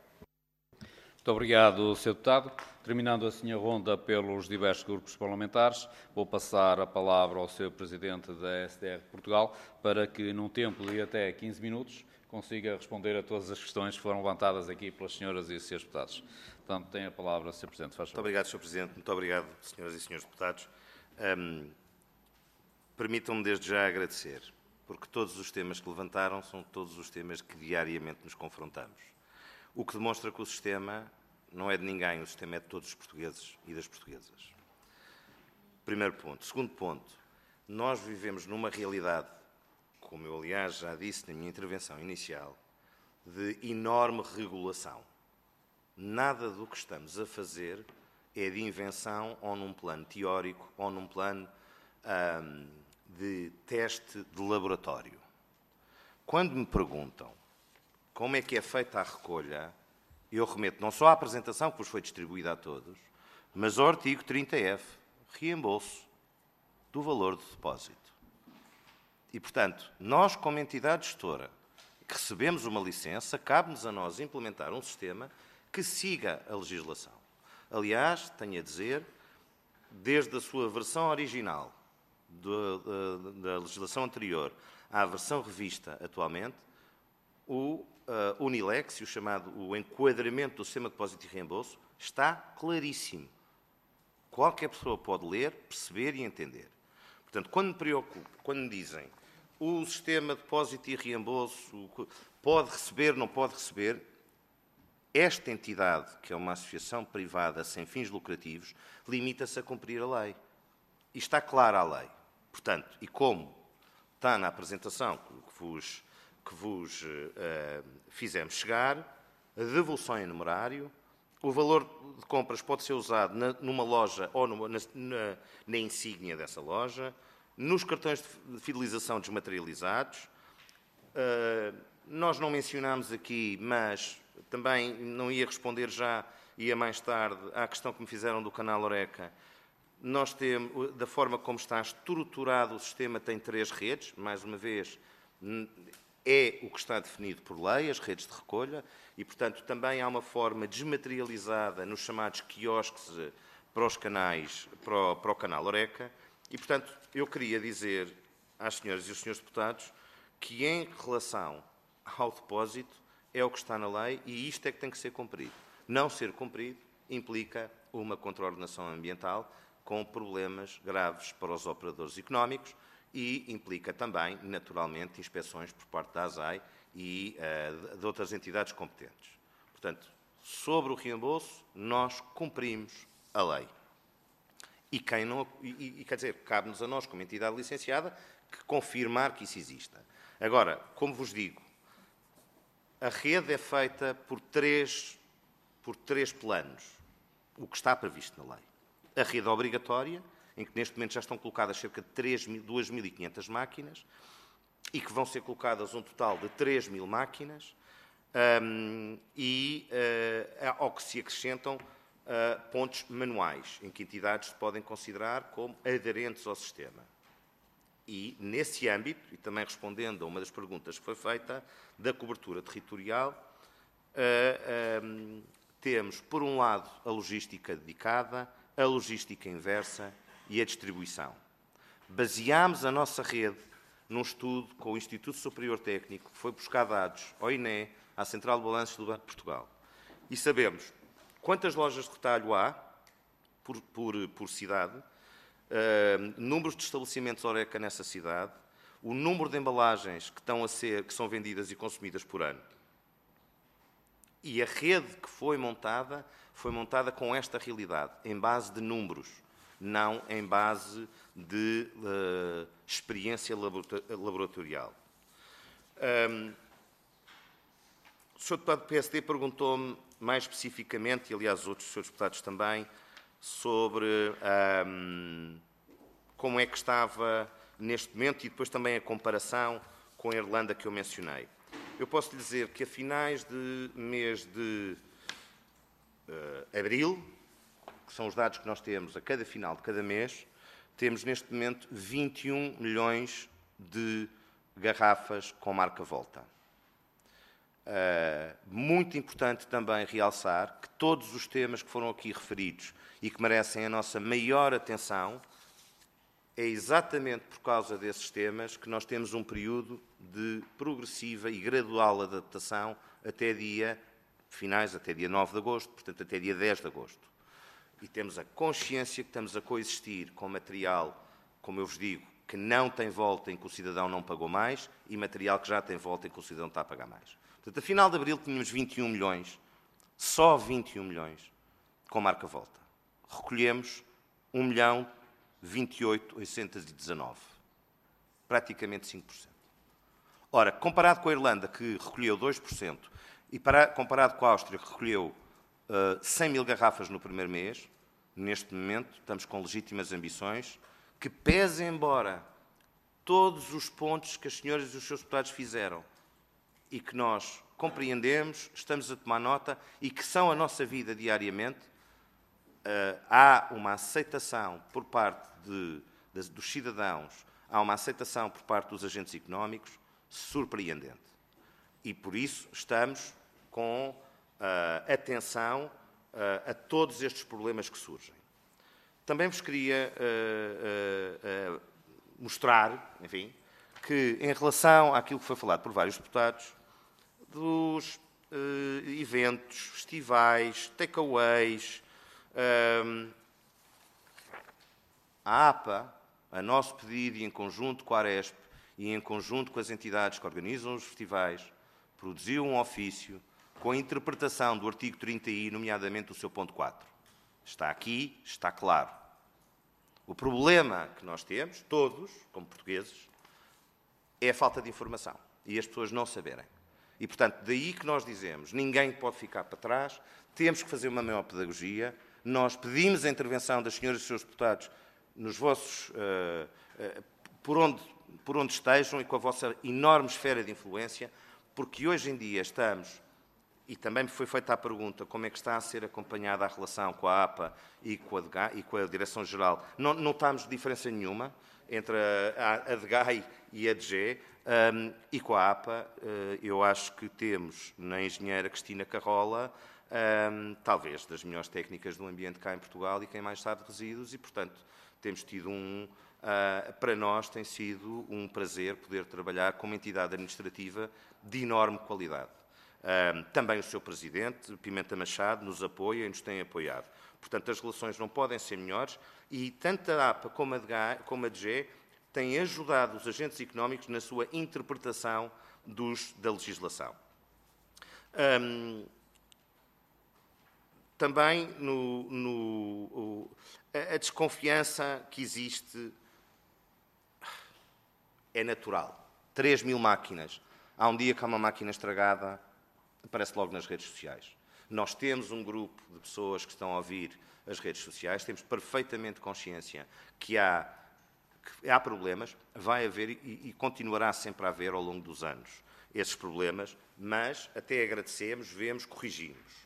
Muito obrigado, Sr. Deputado. Terminando assim a ronda pelos diversos grupos parlamentares, vou passar a palavra ao Sr. Presidente da SDR Portugal para que, num tempo de até 15 minutos, consiga responder a todas as questões que foram levantadas aqui pelas senhoras e senhores deputados. Portanto, tem a palavra, Sr. Presidente. Faz favor. Muito obrigado, Sr. Presidente. Muito obrigado, senhoras e senhores deputados. Permitam-me desde já agradecer, porque todos os temas que levantaram são todos os temas que diariamente nos confrontamos. O que demonstra que o sistema não é de ninguém, o sistema é de todos os portugueses e das portuguesas. Primeiro ponto. Segundo ponto, nós vivemos numa realidade, como eu, aliás, já disse na minha intervenção inicial, de enorme regulação. Nada do que estamos a fazer é de invenção ou num plano teórico ou num plano de teste de laboratório. Quando me perguntam como é que é feita a recolha, eu remeto não só à apresentação que vos foi distribuída a todos, mas ao artigo 30F, reembolso do valor do depósito. E, portanto, nós, como entidade gestora, que recebemos uma licença, cabe-nos a nós implementar um sistema que siga a legislação. Aliás, tenho a dizer, desde a sua versão original da legislação anterior à versão revista atualmente, o Unilex, o enquadramento do sistema de depósito e reembolso, está claríssimo. Qualquer pessoa pode ler, perceber e entender. Portanto, quando me preocupo, quando me dizem o sistema de depósito e reembolso pode receber, não pode receber, esta entidade, que é uma associação privada sem fins lucrativos, limita-se a cumprir a lei. E está clara a lei. Portanto, e como está na apresentação que vos fizemos chegar, a devolução em numerário, o valor de compras pode ser usado numa loja ou na insígnia dessa loja, nos cartões de fidelização desmaterializados. Nós não mencionámos aqui, mas também não ia responder já, ia mais tarde, à questão que me fizeram do canal Oreca. Nós temos, da forma como está estruturado o sistema, tem 3 redes, mais uma vez, é o que está definido por lei, as redes de recolha, e, portanto, também há uma forma desmaterializada nos chamados quiosques para os canais, para o canal Oreca, e, portanto, eu queria dizer às senhoras e aos senhores deputados que, em relação ao depósito, é o que está na lei e isto é que tem que ser cumprido. Não ser cumprido implica uma contraordenação ambiental com problemas graves para os operadores económicos e implica também, naturalmente, inspeções por parte da ASAI e de outras entidades competentes. Portanto, sobre o reembolso, nós cumprimos a lei. E quem não, quer dizer, cabe-nos a nós, como entidade licenciada, que confirmar que isso exista. Agora, como vos digo, a rede é feita por três planos, o que está previsto na lei. A rede obrigatória, em que neste momento já estão colocadas cerca de 2.500 máquinas e que vão ser colocadas um total de 3.000 máquinas ao que se acrescentam pontos manuais, em que entidades se podem considerar como aderentes ao sistema. E, nesse âmbito, e também respondendo a uma das perguntas que foi feita, da cobertura territorial, temos, por um lado, a logística dedicada, a logística inversa e a distribuição. Baseámos a nossa rede num estudo com o Instituto Superior Técnico, que foi buscar dados ao INE, à Central de Balanços do Banco de Portugal. E sabemos quantas lojas de retalho há por cidade, números de estabelecimentos Oreca nessa cidade, o número de embalagens que são vendidas e consumidas por ano. E a rede que foi montada com esta realidade, em base de números, não em base de experiência laboratorial. O Sr. Deputado do PSD perguntou-me mais especificamente, e aliás os outros Srs. Deputados também, sobre como é que estava neste momento e depois também a comparação com a Irlanda que eu mencionei. Eu posso lhe dizer que a finais de mês de abril, que são os dados que nós temos a cada final de cada mês, temos neste momento 21 milhões de garrafas com marca Volta. Muito importante também realçar que todos os temas que foram aqui referidos e que merecem a nossa maior atenção, é exatamente por causa desses temas que nós temos um período de progressiva e gradual adaptação até dia 9 de agosto, portanto até dia 10 de agosto. E temos a consciência que estamos a coexistir com material, como eu vos digo, que não tem volta em que o cidadão não pagou mais e material que já tem volta em que o cidadão está a pagar mais. Portanto, a final de abril tínhamos 21 milhões, só 21 milhões, com marca Volta. Recolhemos 1.028.819, praticamente 5%. Ora, comparado com a Irlanda, que recolheu 2%, e comparado com a Áustria, que recolheu 100 mil garrafas no primeiro mês, neste momento estamos com legítimas ambições, que pese embora todos os pontos que as senhoras e os seus deputados fizeram e que nós compreendemos, estamos a tomar nota e que são a nossa vida diariamente, há uma aceitação por parte dos cidadãos, há uma aceitação por parte dos agentes económicos surpreendente. E por isso estamos com atenção a todos estes problemas que surgem. Também vos queria mostrar, enfim, que em relação àquilo que foi falado por vários deputados, dos eventos, festivais, takeaways, a APA, a nosso pedido e em conjunto com a Aresp e em conjunto com as entidades que organizam os festivais, produziu um ofício com a interpretação do artigo 30I, nomeadamente o seu ponto 4. Está aqui, está claro. O problema que nós temos, todos, como portugueses, é a falta de informação e as pessoas não saberem. E, portanto, daí que nós dizemos, ninguém pode ficar para trás, temos que fazer uma maior pedagogia. Nós pedimos a intervenção das senhoras e dos seus deputados nos vossos, por onde estejam e com a vossa enorme esfera de influência, porque hoje em dia estamos, e também me foi feita a pergunta como é que está a ser acompanhada a relação com a APA e com a Direção-Geral. Não estamos de diferença nenhuma entre a DGAI e a DG, e com a APA eu acho que temos na engenheira Cristina Carrola talvez das melhores técnicas do ambiente cá em Portugal e quem mais sabe de resíduos e, portanto, temos tido para nós tem sido um prazer poder trabalhar com uma entidade administrativa de enorme qualidade. Também o seu Presidente, Pimenta Machado, nos apoia e nos tem apoiado. Portanto, as relações não podem ser melhores e tanto a APA como a DG têm ajudado os agentes económicos na sua interpretação da legislação. Também a desconfiança que existe é natural. 3.000 máquinas. Há um dia que há uma máquina estragada, aparece logo nas redes sociais. Nós temos um grupo de pessoas que estão a ouvir as redes sociais, temos perfeitamente consciência que há problemas, vai haver e continuará sempre a haver ao longo dos anos esses problemas, mas até agradecemos, vemos, corrigimos.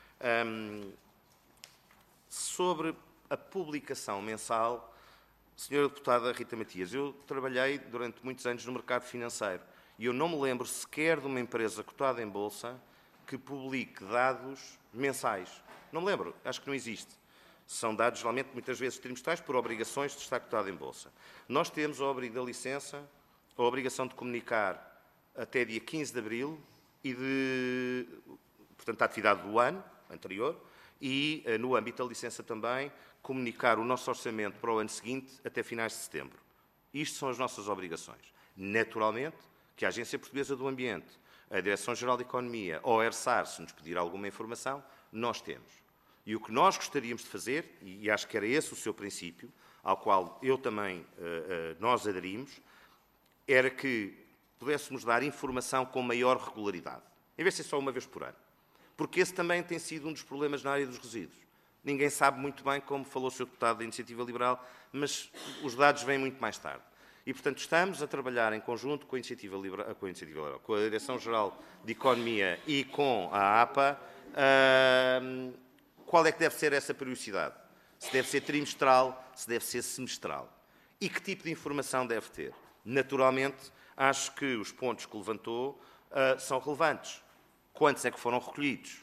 Sobre a publicação mensal, Senhora Deputada Rita Matias, eu trabalhei durante muitos anos no mercado financeiro e eu não me lembro sequer de uma empresa cotada em bolsa que publique dados mensais. Não me lembro, acho que não existe. São dados, geralmente, muitas vezes trimestrais, por obrigações de estar cotado em bolsa. Nós temos a obrigação de comunicar até dia 15 de abril e portanto, a atividade do ano anterior e, no âmbito da licença também, comunicar o nosso orçamento para o ano seguinte até finais de setembro. Isto são as nossas obrigações. Naturalmente, que a Agência Portuguesa do Ambiente, a Direção-Geral de Economia ou a ERSAR, se nos pedir alguma informação, nós temos. E o que nós gostaríamos de fazer, e acho que era esse o seu princípio, ao qual eu também, nós aderimos, era que pudéssemos dar informação com maior regularidade, em vez de ser só uma vez por ano. Porque esse também tem sido um dos problemas na área dos resíduos. Ninguém sabe muito bem, como falou o Sr. Deputado da Iniciativa Liberal, mas os dados vêm muito mais tarde. E, portanto, estamos a trabalhar em conjunto com a Iniciativa Liberal, com a Direção-Geral de Economia e com a APA, qual é que deve ser essa periodicidade? Se deve ser trimestral, se deve ser semestral. E que tipo de informação deve ter? Naturalmente, acho que os pontos que levantou são relevantes. Quantos é que foram recolhidos?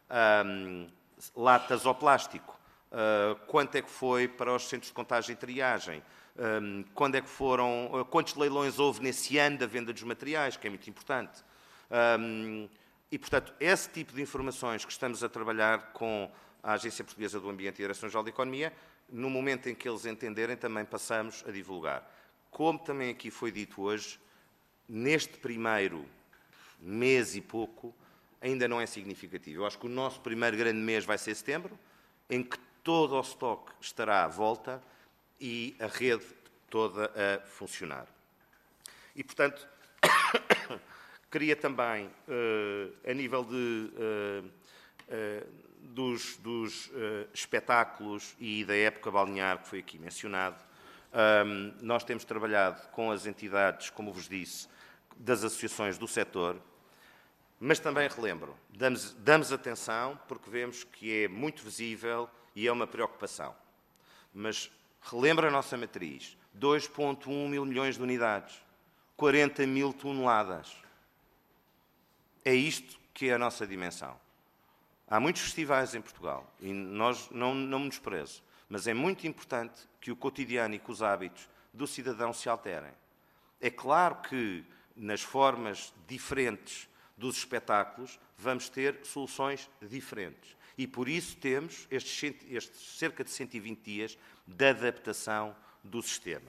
Latas ao plástico? Quanto é que foi para os centros de contagem e triagem? Quantos leilões houve nesse ano da venda dos materiais, que é muito importante? E, portanto, esse tipo de informações que estamos a trabalhar com a Agência Portuguesa do Ambiente e a Direção-Geral de Economia, no momento em que eles entenderem, também passamos a divulgar. Como também aqui foi dito hoje, neste primeiro mês e pouco, ainda não é significativo. Eu acho que o nosso primeiro grande mês vai ser setembro, em que todo o estoque estará à volta e a rede toda a funcionar. E, portanto, queria também, a nível dos espetáculos e da época balnear que foi aqui mencionado, nós temos trabalhado com as entidades, como vos disse, das associações do setor, mas também relembro, damos atenção porque vemos que é muito visível e é uma preocupação. Mas relembro a nossa matriz, 2,1 mil milhões de unidades, 40 mil toneladas. É isto que é a nossa dimensão. Há muitos festivais em Portugal e nós não menosprezo, mas é muito importante que o cotidiano e que os hábitos do cidadão se alterem. É claro que nas formas diferentes dos espetáculos vamos ter soluções diferentes e por isso temos estes cerca de 120 dias de adaptação do sistema.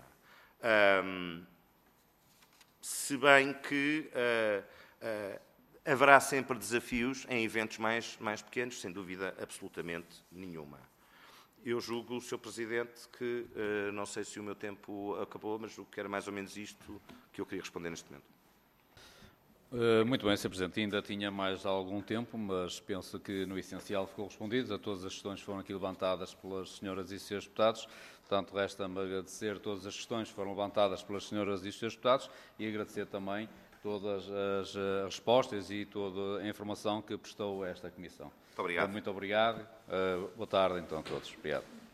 Se bem que haverá sempre desafios em eventos mais pequenos, sem dúvida absolutamente nenhuma. Eu julgo, Sr. Presidente, que não sei se o meu tempo acabou, mas julgo que era mais ou menos isto que eu queria responder neste momento. Muito bem, Sr. Presidente. Ainda tinha mais algum tempo, mas penso que no essencial ficou respondido. A todas as questões foram aqui levantadas pelas senhoras e senhores deputados. Portanto, resta-me agradecer todas as questões que foram levantadas pelas senhoras e senhores deputados e agradecer também todas as respostas e toda a informação que prestou a esta Comissão. Muito obrigado. Muito obrigado. Boa tarde, então, a todos. Obrigado.